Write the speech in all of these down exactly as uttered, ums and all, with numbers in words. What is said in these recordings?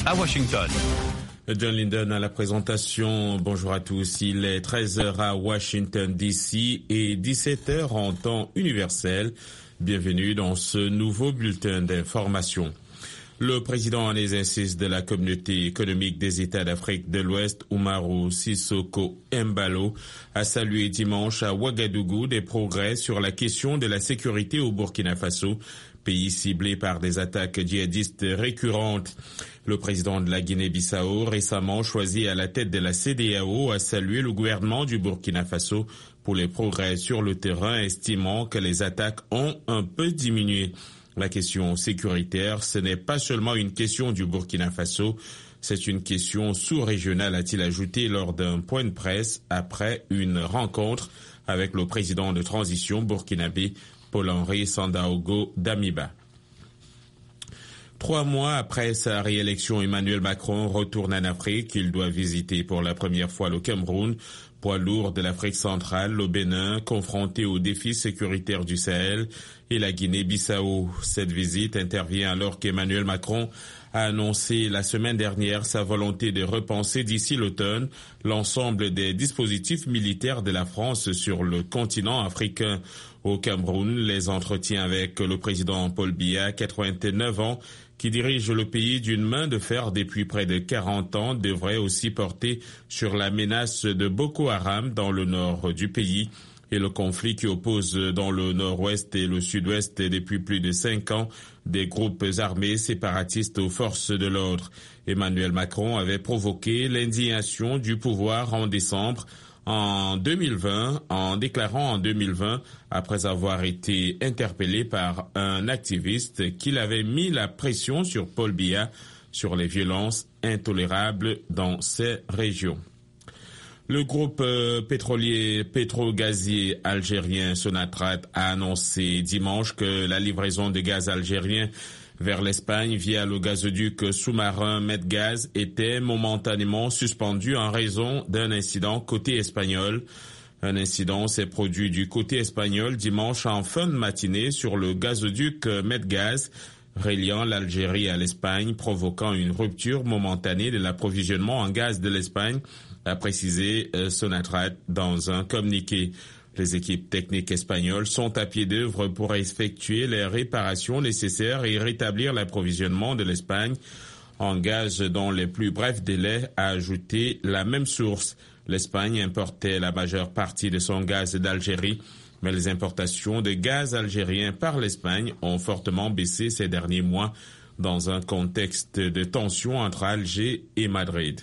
à Washington. John Linden à la présentation. Bonjour à tous. Il est treize heures à Washington D C et dix-sept heures en temps universel. Bienvenue dans ce nouveau bulletin d'information. Le président en exercice de la Communauté économique des États d'Afrique de l'Ouest, Umaru Sissoko Embalo, a salué dimanche à Ouagadougou des progrès sur la question de la sécurité au Burkina Faso, pays ciblé par des attaques djihadistes récurrentes. Le président de la Guinée-Bissau, récemment choisi à la tête de la C D A O, a salué le gouvernement du Burkina Faso pour les progrès sur le terrain, estimant que les attaques ont un peu diminué. La question sécuritaire, ce n'est pas seulement une question du Burkina Faso, c'est une question sous-régionale, a-t-il ajouté lors d'un point de presse après une rencontre avec le président de transition burkinabé, Paul-Henri Sandaogo Damiba. Trois mois après sa réélection, Emmanuel Macron retourne en Afrique. Il doit visiter pour la première fois le Cameroun, poids lourd de l'Afrique centrale, le Bénin, confronté aux défis sécuritaires du Sahel, et la Guinée-Bissau. Cette visite intervient alors qu'Emmanuel Macron a annoncé la semaine dernière sa volonté de repenser d'ici l'automne l'ensemble des dispositifs militaires de la France sur le continent africain. Au Cameroun, les entretiens avec le président Paul Biya, quatre-vingt-neuf ans, qui dirige le pays d'une main de fer depuis près de quarante ans, devraient aussi porter sur la menace de Boko Haram dans le nord du pays et le conflit qui oppose dans le nord-ouest et le sud-ouest depuis plus de cinq ans des groupes armés séparatistes aux forces de l'ordre. Emmanuel Macron avait provoqué l'indignation du pouvoir en décembre en deux mille vingt, en déclarant en deux mille vingt, après avoir été interpellé par un activiste, qu'il avait mis la pression sur Paul Biya sur les violences intolérables dans ces régions. Le groupe euh, pétrolier pétro-gazier algérien Sonatrach a annoncé dimanche que la livraison de gaz algérien vers l'Espagne via le gazoduc sous-marin Medgaz était momentanément suspendu en raison d'un incident côté espagnol. Un incident s'est produit du côté espagnol dimanche en fin de matinée sur le gazoduc Medgaz, reliant l'Algérie à l'Espagne, provoquant une rupture momentanée de l'approvisionnement en gaz de l'Espagne, a précisé Sonatrach dans un communiqué. Les équipes techniques espagnoles sont à pied d'œuvre pour effectuer les réparations nécessaires et rétablir l'approvisionnement de l'Espagne en gaz dans les plus brefs délais, a ajouté la même source. L'Espagne importait la majeure partie de son gaz d'Algérie, mais les importations de gaz algérien par l'Espagne ont fortement baissé ces derniers mois dans un contexte de tension entre Alger et Madrid.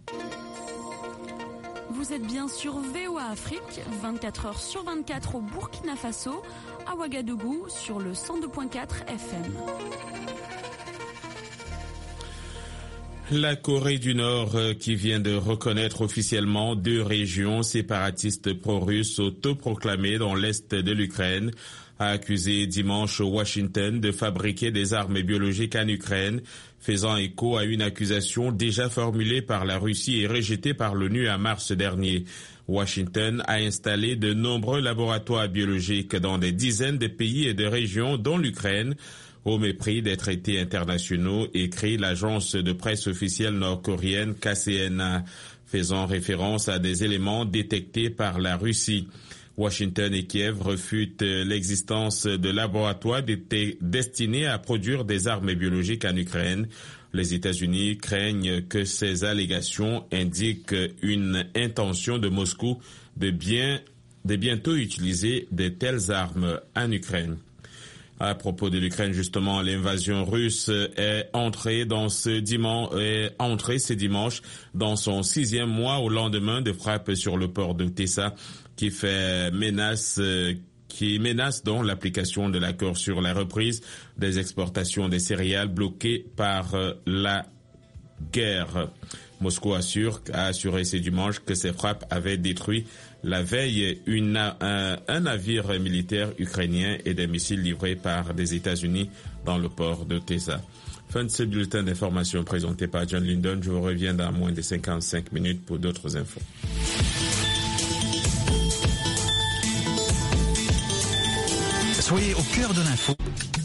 Vous êtes bien sur V O A Afrique, vingt-quatre heures sur vingt-quatre au Burkina Faso, à Ouagadougou sur le cent deux virgule quatre F M. La Corée du Nord, qui vient de reconnaître officiellement deux régions séparatistes pro-russes autoproclamées dans l'est de l'Ukraine, a accusé dimanche Washington de fabriquer des armes biologiques en Ukraine, faisant écho à une accusation déjà formulée par la Russie et rejetée par l'ONU en mars dernier. Washington a installé de nombreux laboratoires biologiques dans des dizaines de pays et de régions, dont l'Ukraine, au mépris des traités internationaux, écrit l'agence de presse officielle nord-coréenne K C N A, faisant référence à des éléments détectés par la Russie. Washington et Kiev refutent l'existence de laboratoires destinés à produire des armes biologiques en Ukraine. Les États-Unis craignent que ces allégations indiquent une intention de Moscou de bien, de bientôt utiliser de telles armes en Ukraine. À propos de l'Ukraine, justement, l'invasion russe est entrée dans ce dimanche, est entrée ce dimanche dans son sixième mois au lendemain de frappes sur le port de Odessa, qui fait menace, qui menace donc l'application de l'accord sur la reprise des exportations des céréales bloquées par la guerre. Moscou assure, a assuré ce dimanche que ces frappes avaient détruit la veille une, un, un navire militaire ukrainien et des missiles livrés par des États-Unis dans le port de Odessa. Fin de ce bulletin d'information présenté par John Linden. Je vous reviens dans moins de cinquante-cinq minutes pour d'autres infos. Soyez au cœur de l'info.